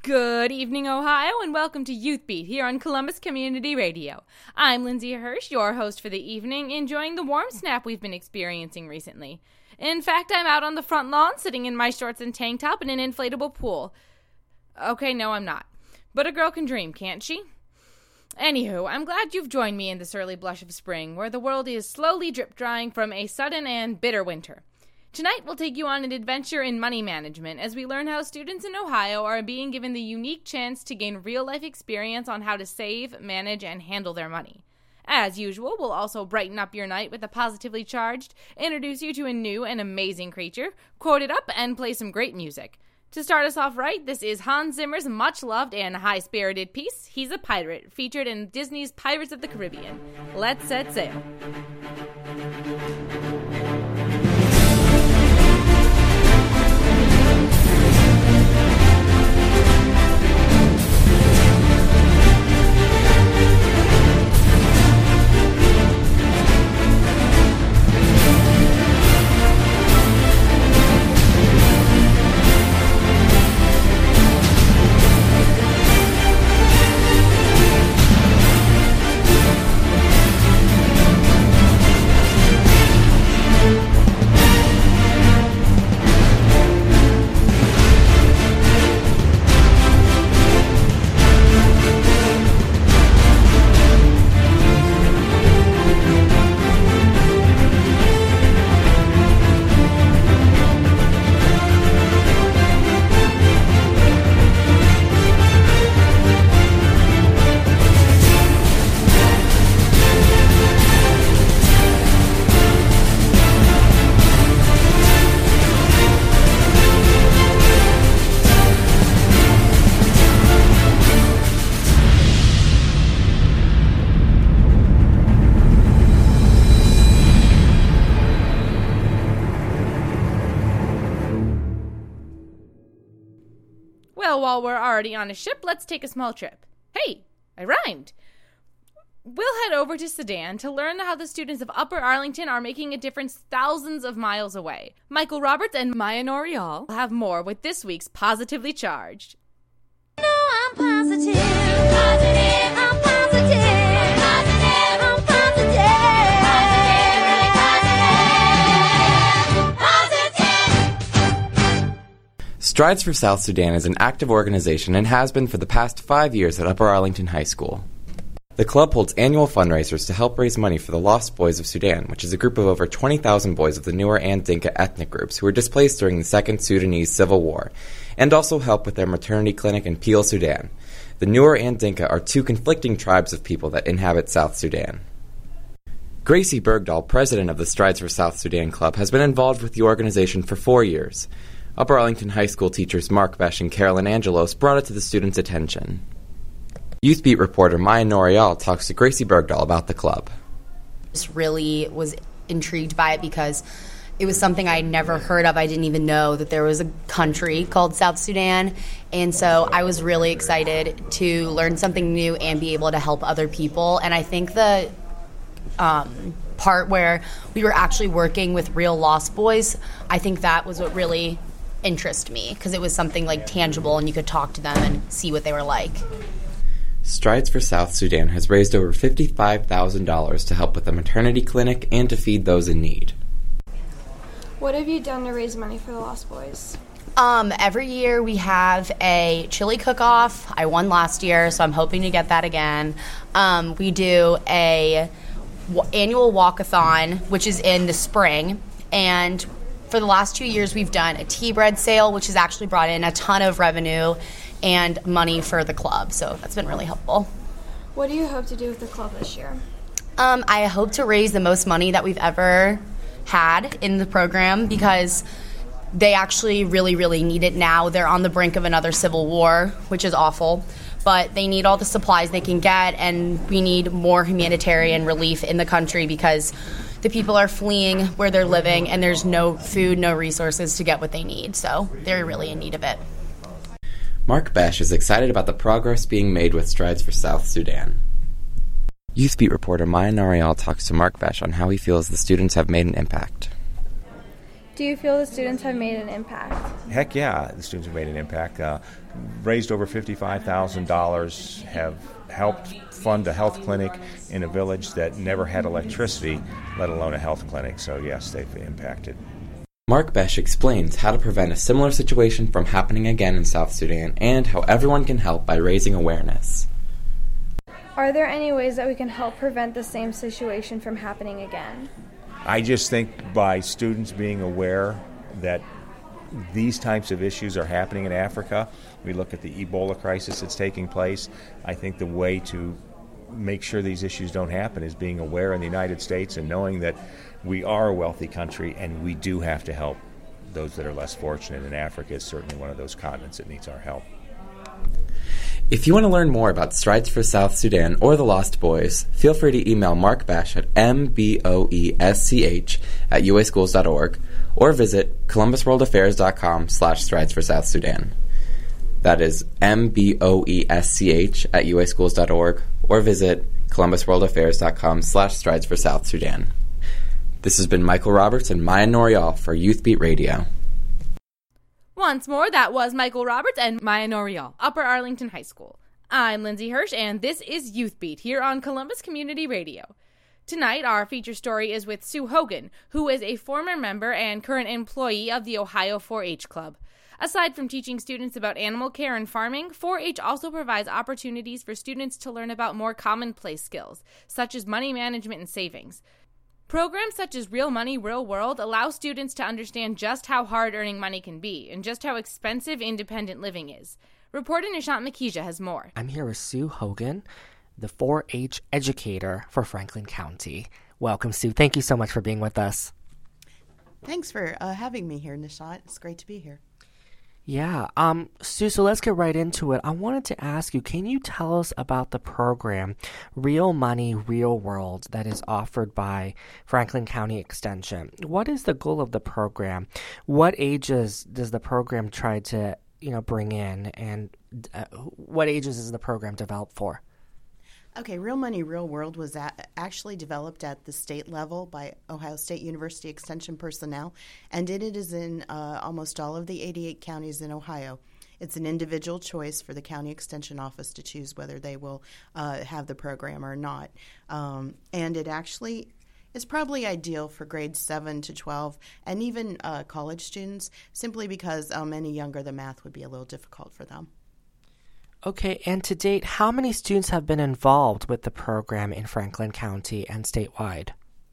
Good evening, Ohio, and welcome to Youth Beat here on Columbus Community Radio. I'm Lindsay Hirsch, your host for the evening, enjoying the warm snap we've been experiencing recently. In fact, I'm out on the front lawn, sitting in my shorts and tank top in an inflatable pool. Okay, no, I'm not. But a girl can dream, can't she? Anywho, I'm glad you've joined me in this early blush of spring, where the world is slowly drip-drying from a sudden and bitter winter. Tonight, we'll take you on an adventure in money management as we learn how students in Ohio are being given the unique chance to gain real-life experience on how to save, manage, and handle their money. As usual, we'll also brighten up your night with a positively charged, introduce you to a new and amazing creature, quote it up, and play some great music. To start us off right, this is Hans Zimmer's much-loved and high-spirited piece, He's a Pirate, featured in Disney's Pirates of the Caribbean. Let's set sail. Well, while we're already on a ship, let's take a small trip. Hey, I rhymed! We'll head over to Sedan to learn how the students of Upper Arlington are making a difference thousands of miles away. Michael Roberts and Maya Norial will have more with this week's Positively Charged. No, I'm positive. I'm positive. I'm positive. I'm positive. I'm positive. Positive. Strides for South Sudan is an active organization and has been for the past 5 years at Upper Arlington High School. The club holds annual fundraisers to help raise money for the Lost Boys of Sudan, which is a group of over 20,000 boys of the Nuer and Dinka ethnic groups who were displaced during the Second Sudanese Civil War, and also help with their maternity clinic in Peel, Sudan. The Nuer and Dinka are two conflicting tribes of people that inhabit South Sudan. Gracie Bergdahl, president of the Strides for South Sudan Club, has been involved with the organization for 4 years. Upper Arlington High School teachers Mark Besh and Carolyn Angelos brought it to the students' attention. Youth Beat reporter Maya Norial talks to Gracie Bergdahl about the club. Just really was intrigued by it because it was something I had never heard of. I didn't even know that there was a country called South Sudan. And so I was really excited to learn something new and be able to help other people. And I think the part where we were actually working with real Lost Boys, I think that was what really interested me because it was something like tangible and you could talk to them and see what they were like. Strides for South Sudan has raised over $55,000 to help with a maternity clinic and to feed those in need. What have you done to raise money for the Lost Boys? Every year we have a chili cook-off. I won last year, so I'm hoping to get that again. We do a annual walkathon, which is in the spring, and for the last 2 years we've done a tea bread sale, which has actually brought in a ton of revenue and money for the club, so that's been really helpful. What do you hope to do with the club this year? I hope to raise the most money that we've ever had in the program because they actually really, really need it now. They're on the brink of another civil war, which is awful, but they need all the supplies they can get, and we need more humanitarian relief in the country because the people are fleeing where they're living, and there's no food, no resources to get what they need, so they're really in need of it. Mark Besh is excited about the progress being made with Strides for South Sudan. Youth Beat reporter Maya Norial talks to Mark Besh on how he feels the students have made an impact. Do you feel the students have made an impact? Heck yeah, the students have made an impact. Raised over $55,000, have helped fund a health clinic in a village that never had electricity, let alone a health clinic. So yes, they've impacted. Mark Besh explains how to prevent a similar situation from happening again in South Sudan and how everyone can help by raising awareness. Are there any ways that we can help prevent the same situation from happening again? I just think by students being aware that these types of issues are happening in Africa, we look at the Ebola crisis that's taking place. I think the way to make sure these issues don't happen is being aware in the United States and knowing that we are a wealthy country and we do have to help those that are less fortunate, and Africa is certainly one of those continents that needs our help. If you want to learn more about Strides for South Sudan or the Lost Boys, feel free to email Mark Besh at mboesch@uaschools.org or visit columbusworldaffairs.com/Strides for South Sudan. That is mboesch@uaschools.org or visit columbusworldaffairs.com/Strides for South Sudan. This has been Michael Roberts and Maya Norial for Youth Beat Radio. Once more, that was Michael Roberts and Maya Norial, Upper Arlington High School. I'm Lindsay Hirsch, and this is Youth Beat here on Columbus Community Radio. Tonight, our feature story is with Sue Hogan, who is a former member and current employee of the Ohio 4-H Club. Aside from teaching students about animal care and farming, 4-H also provides opportunities for students to learn about more commonplace skills, such as money management and savings. Programs such as Real Money, Real World allow students to understand just how hard earning money can be and just how expensive independent living is. Reporter Nishant Makija has more. I'm here with Sue Hogan, the 4-H educator for Franklin County. Welcome, Sue. Thank you so much for being with us. Thanks for having me here, Nishant. It's great to be here. Yeah. Sue, so let's get right into it. I wanted to ask you, can you tell us about the program Real Money, Real World that is offered by Franklin County Extension? What is the goal of the program? What ages does the program try to, bring in, and what ages is the program developed for? Okay, Real Money, Real World was actually developed at the state level by Ohio State University Extension personnel, and it is in almost all of the 88 counties in Ohio. It's an individual choice for the county extension office to choose whether they will have the program or not. And it actually is probably ideal for grades 7 to 12 and even college students, simply because any younger the math would be a little difficult for them. Okay, and to date, how many students have been involved with the program in Franklin County and statewide?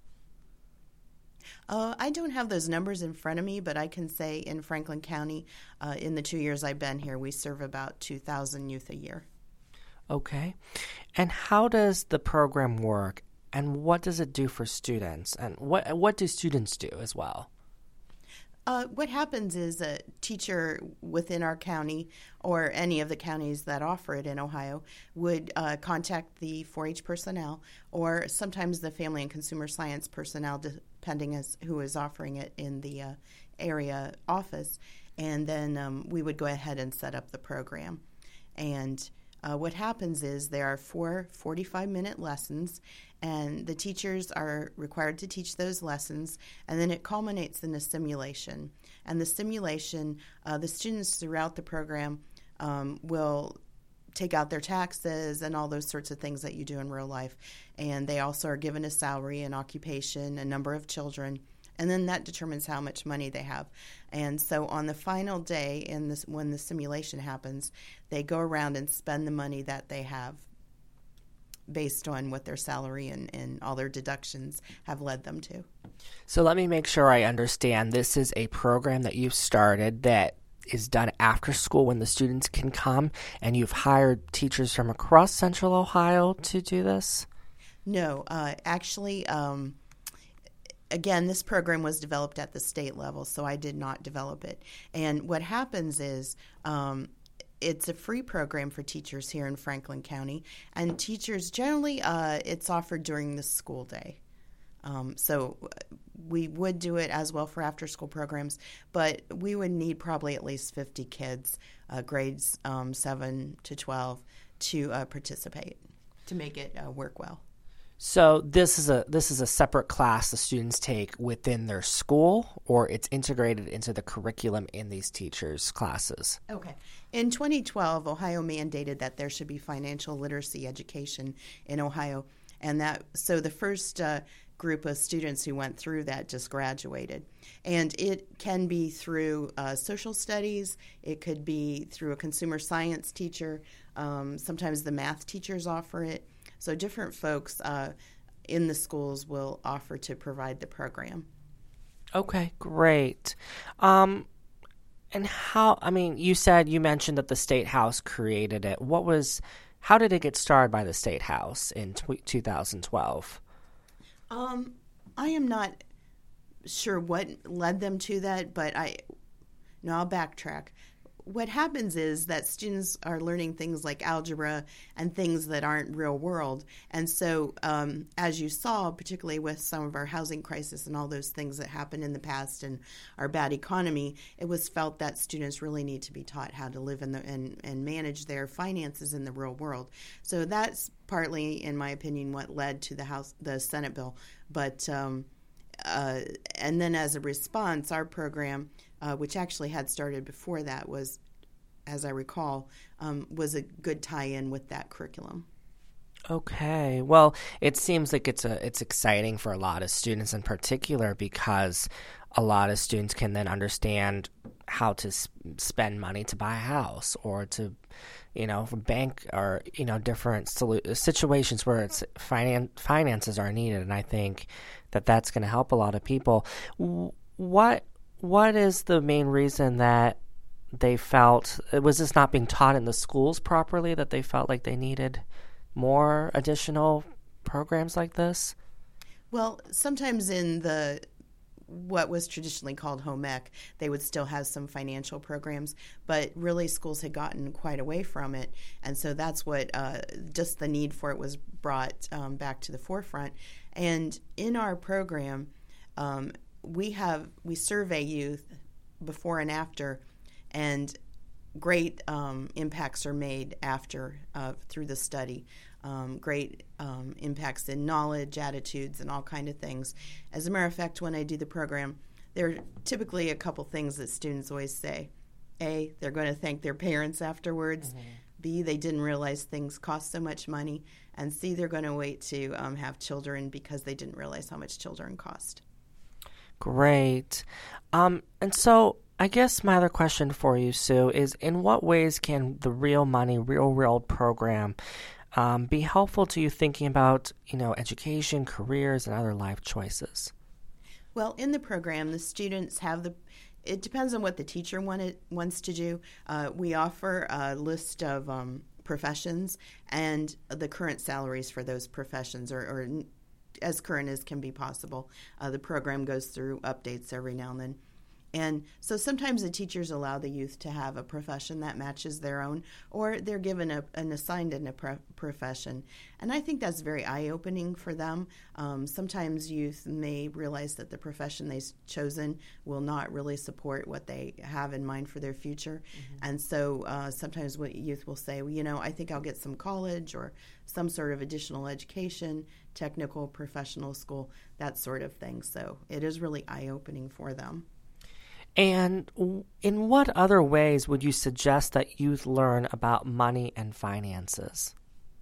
I don't have those numbers in front of me, but I can say in Franklin County, in the 2 years I've been here, we serve about 2,000 youth a year. Okay, and how does the program work, and what does it do for students, and what do students do as well? What happens is a teacher within our county or any of the counties that offer it in Ohio would contact the 4-H personnel or sometimes the family and consumer science personnel, depending as who is offering it in the area office, and then we would go ahead and set up the program. And what happens is there are 4 45-minute lessons, and the teachers are required to teach those lessons, and then it culminates in a simulation. And the simulation, the students throughout the program will take out their taxes and all those sorts of things that you do in real life. And they also are given a salary, an occupation, a number of children, and then that determines how much money they have. And so on the final day, when the simulation happens, they go around and spend the money that they have based on what their salary and all their deductions have led them to. So let me make sure I understand. This is a program that you've started that is done after school when the students can come, and you've hired teachers from across Central Ohio to do this? No, actually, again, this program was developed at the state level, so I did not develop it. And what happens is it's a free program for teachers here in Franklin County, and teachers generally it's offered during the school day. So we would do it as well for after-school programs, but we would need probably at least 50 kids, grades 7 to 12, to participate to make it work well. So this is a separate class the students take within their school, or it's integrated into the curriculum in these teachers' classes? Okay. In 2012, Ohio mandated that there should be financial literacy education in Ohio, and so the first group of students who went through that just graduated. And it can be through social studies, it could be through a consumer science teacher, sometimes the math teachers offer it. So different folks in the schools will offer to provide the program. Okay, great. And you mentioned that the State House created it. How did it get started by the State House in 2012? I am not sure what led them to that, but I'll backtrack. What happens is that students are learning things like algebra and things that aren't real world. And so, as you saw, particularly with some of our housing crisis and all those things that happened in the past and our bad economy, it was felt that students really need to be taught how to live and manage their finances in the real world. So that's partly, in my opinion, what led to the Senate bill. But and then as a response, our program, which actually had started before that, was, as I recall, was a good tie-in with that curriculum. Okay. Well, it seems like it's exciting for a lot of students in particular, because a lot of students can then understand how to spend money to buy a house, or to, bank, or, different situations where it's finances are needed. And I think that that's going to help a lot of people. What is the main reason that they felt, was this not being taught in the schools properly, that they felt like they needed more additional programs like this? Well, sometimes in what was traditionally called home ec, they would still have some financial programs, but really schools had gotten quite away from it, and so that's what just the need for it was brought back to the forefront. And in our program, we survey youth before and after, and great impacts are made after through the study. Great impacts in knowledge, attitudes, and all kind of things. As a matter of fact, when I do the program, there are typically a couple things that students always say. A, they're going to thank their parents afterwards. Mm-hmm. B, they didn't realize things cost so much money. And C, they're going to wait to have children because they didn't realize how much children cost. Great. And so I guess my other question for you, Sue, is in what ways can the Real Money, Real World program be helpful to you thinking about, education, careers, and other life choices? Well, in the program, the students have it depends on what the teacher wants to do. We offer a list of professions and the current salaries for those professions, or as current as can be possible. The program goes through updates every now and then. And so sometimes the teachers allow the youth to have a profession that matches their own, or they're given an assigned in a profession. And I think that's very eye-opening for them. Sometimes youth may realize that the profession they've chosen will not really support what they have in mind for their future. Mm-hmm. And so sometimes what youth will say, well, I think I'll get some college or some sort of additional education, technical, professional school, that sort of thing. So it is really eye-opening for them. And in what other ways would you suggest that youth learn about money and finances?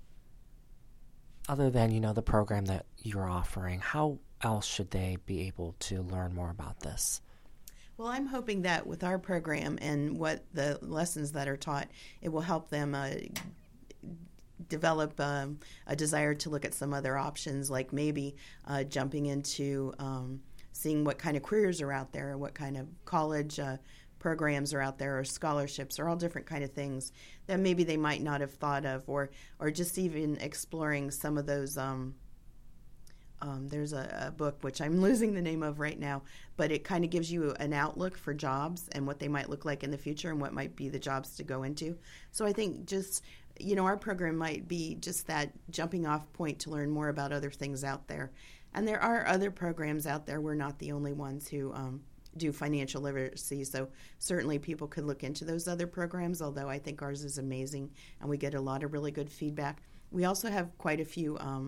Other than, the program that you're offering, how else should they be able to learn more about this? Well, I'm hoping that with our program and what the lessons that are taught, it will help them develop a desire to look at some other options, like maybe jumping into seeing what kind of careers are out there, what kind of college programs are out there, or scholarships, or all different kind of things that maybe they might not have thought of, or just even exploring some of those. There's a book, which I'm losing the name of right now, but it kind of gives you an outlook for jobs and what they might look like in the future and what might be the jobs to go into. So I think just, our program might be just that jumping off point to learn more about other things out there. And there are other programs out there. We're not the only ones who do financial literacy, so certainly people could look into those other programs, although I think ours is amazing, and we get a lot of really good feedback. We also have quite a few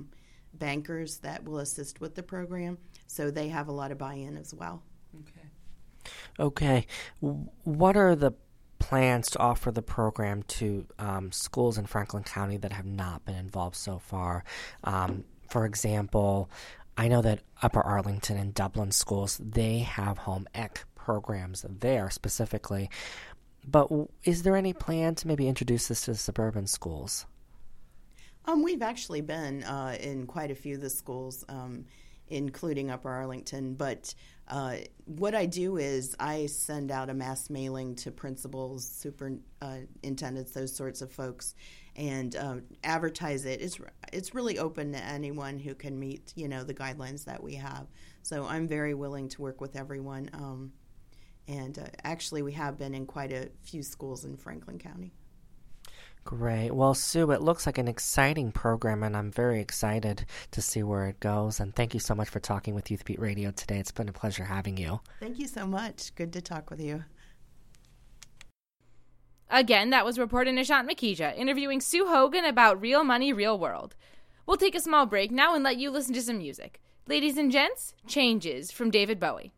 bankers that will assist with the program, so they have a lot of buy-in as well. Okay. What are the plans to offer the program to schools in Franklin County that have not been involved so far? For example, I know that Upper Arlington and Dublin schools, they have home ec programs there specifically. But is there any plan to maybe introduce this to suburban schools? We've actually been in quite a few of the schools, including Upper Arlington. But what I do is I send out a mass mailing to principals, superintendents, those sorts of folks, and advertise it. It's really open to anyone who can meet, the guidelines that we have. So I'm very willing to work with everyone. And actually, we have been in quite a few schools in Franklin County. Great. Well, Sue, it looks like an exciting program, and I'm very excited to see where it goes. And thank you so much for talking with Youth Beat Radio today. It's been a pleasure having you. Thank you so much. Good to talk with you. Again, that was reporter Nishant Makija interviewing Sue Hogan about Real Money, Real World. We'll take a small break now and let you listen to some music. Ladies and gents, Changes from David Bowie.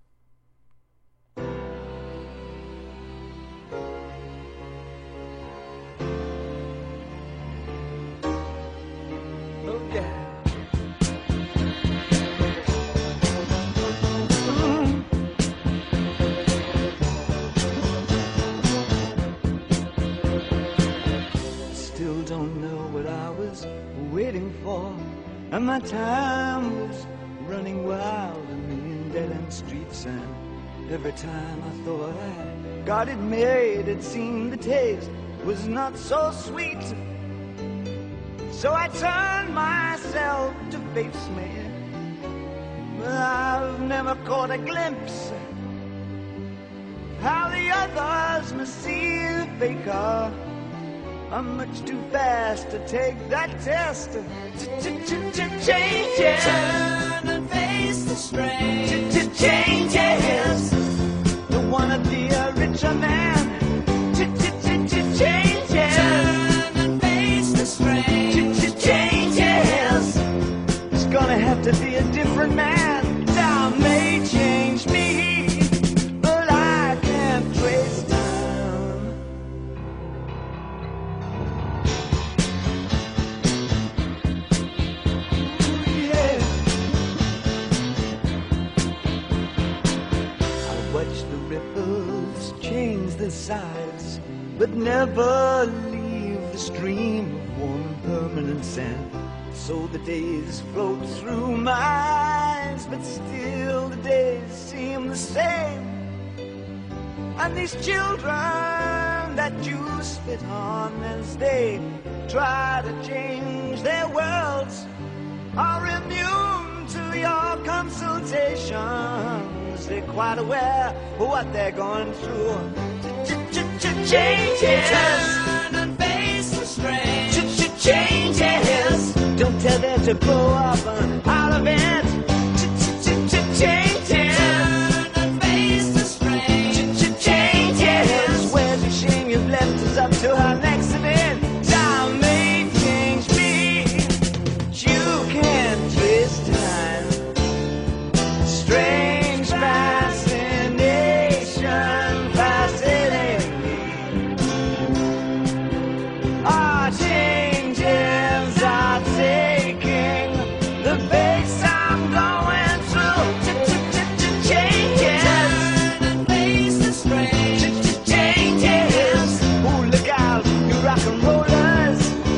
And my time was running wild, a million dead-end streets. And every time I thought I got it made, it seemed the taste was not so sweet. So I turned myself to face me, but I've never caught a glimpse how the others must see the faker. I'm much too fast to take that test. Changes. Turn and face the strain. Changes. Don't wanna be a richer man. Changes. Turn and face the strain. Changes. It's gonna have to be a different man. Time may change me, but I can't trace time. Sides, but never leave the stream of warm permanent sand. So the days float through my eyes, but still the days seem the same. And these children that you spit on as they try to change their worlds are immune to your consultations. They're quite aware of what they're going through. Changes. Turn and face the strain. Changes. Don't tell them to blow up out of it. Changes. Turn and face the strain. Changes. Where's the shame you've left us up to our next event? Time may change me. You can't trace time. Strange fascination fascinating me. Our changes are taking the pace I'm going through. Changes. Turn and face the strain. Changes. Ooh, look out, you rock and rollers.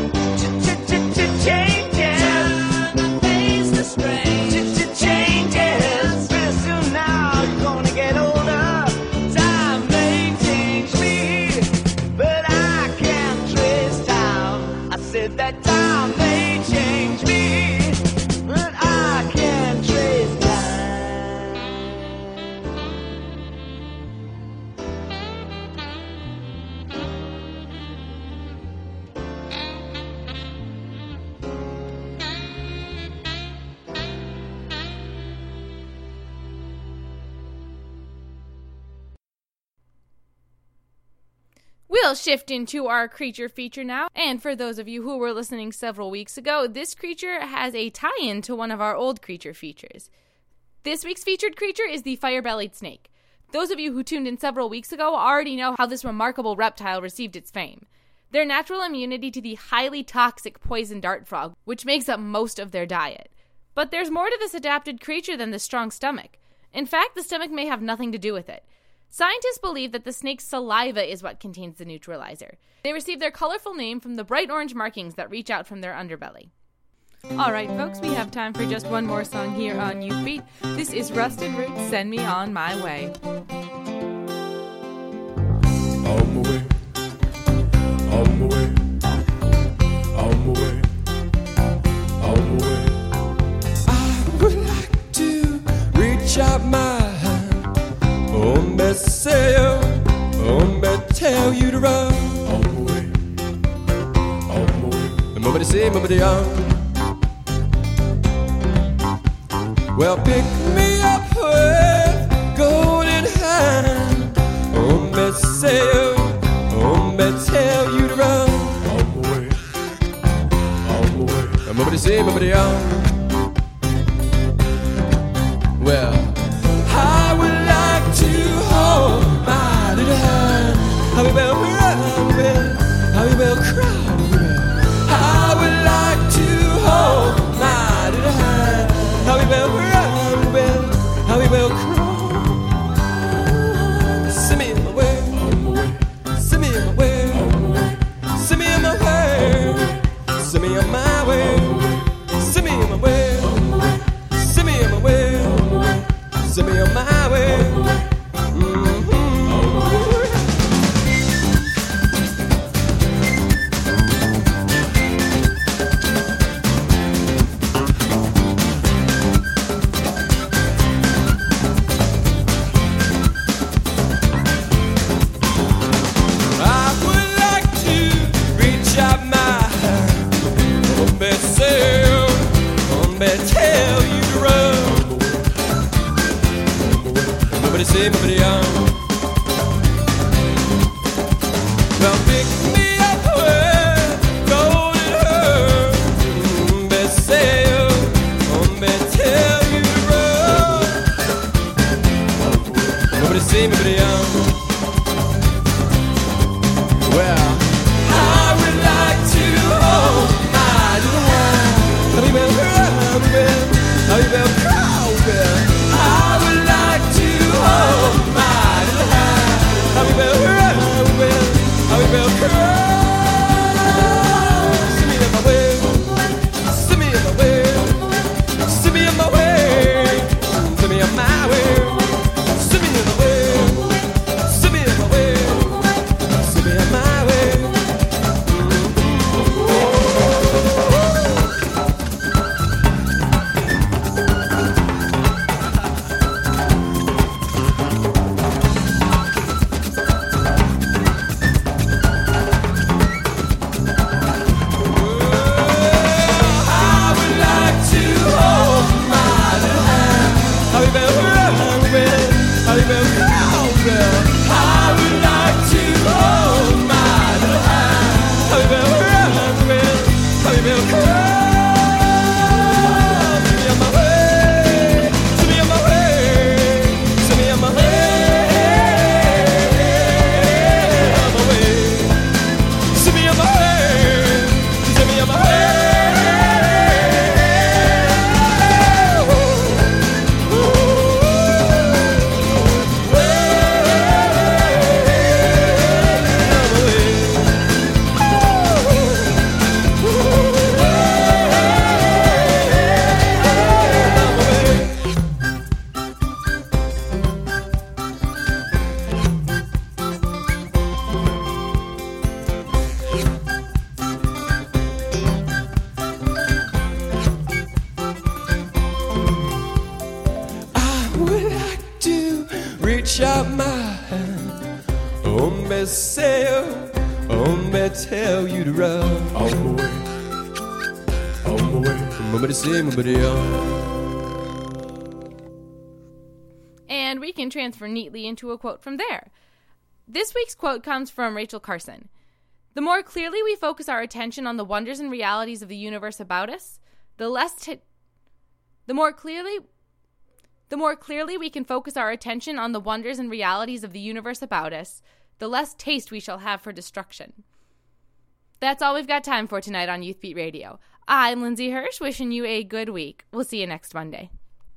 Changes. Turn and face the strain. Changes. Pretty soon now you're gonna get older. Time may change me, but I can't trace time. I said that time may change me, but I can't trace time. We'll shift into our creature feature now. And for those of you who were listening several weeks ago, this creature has a tie-in to one of our old creature features. This week's featured creature is the fire-bellied snake. Those of you who tuned in several weeks ago already know how this remarkable reptile received its fame. Their natural immunity to the highly toxic poison dart frog, which makes up most of their diet. But there's more to this adapted creature than the strong stomach. In fact, the stomach may have nothing to do with it. Scientists believe that the snake's saliva is what contains the neutralizer. They receive their colorful name from the bright orange markings that reach out from their underbelly. Alright folks, we have time for just one more song here on Youth Beat. This is Rusted Roots, Send Me On My Way. On my way, on my way, on my way, on my way. I would like to reach out my hand, me say you, me tell you to run. On my way, on my way. Nobody say, nobody on. Well, pick me up with golden hand. Me say you, me tell you to run. On my way, on my way. Nobody say, nobody on. Well, I would like to hold my little hand. I will run, I will cry. I would like to hold my little hand. I will run, I will cry. Send me in my way, send me in my way, send me in my way, send me on my way, send me in my way, send me in my way, send me on my way. Everybody on. Well, pick me up with golden hair. Me say you, me tell you to run. Nobody say, nobody on. Well, I would like to hold my little hand. I will run, I will cry. I would like to hold my little hand. I will cry. Send me in my way, send me in my way, send me in my way, send me on my way, send me in my way, send me in my way, send me on my way. Reach out my hand, me say, me tell you to run. On my way, on my way. Nobody say, nobody And we can transfer neatly into a quote from there. This week's quote comes from Rachel Carson. The more clearly we focus our attention on the wonders and realities of the universe about us, the more clearly we can focus our attention on the wonders and realities of the universe about us, the less taste we shall have for destruction. That's all we've got time for tonight on Youth Beat Radio. I'm Lindsay Hirsch, wishing you a good week. We'll see you next Monday.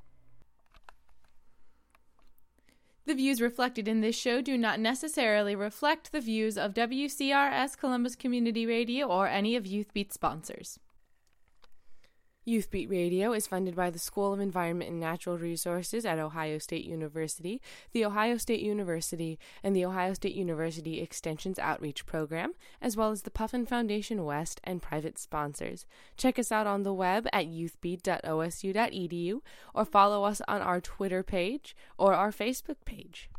The views reflected in this show do not necessarily reflect the views of WCRS Columbus Community Radio or any of Youth Beat's sponsors. Youth Beat Radio is funded by the School of Environment and Natural Resources at Ohio State University, the Ohio State University, and the Ohio State University Extension's Outreach Program, as well as the Puffin Foundation West and private sponsors. Check us out on the web at youthbeat.osu.edu or follow us on our Twitter page or our Facebook page.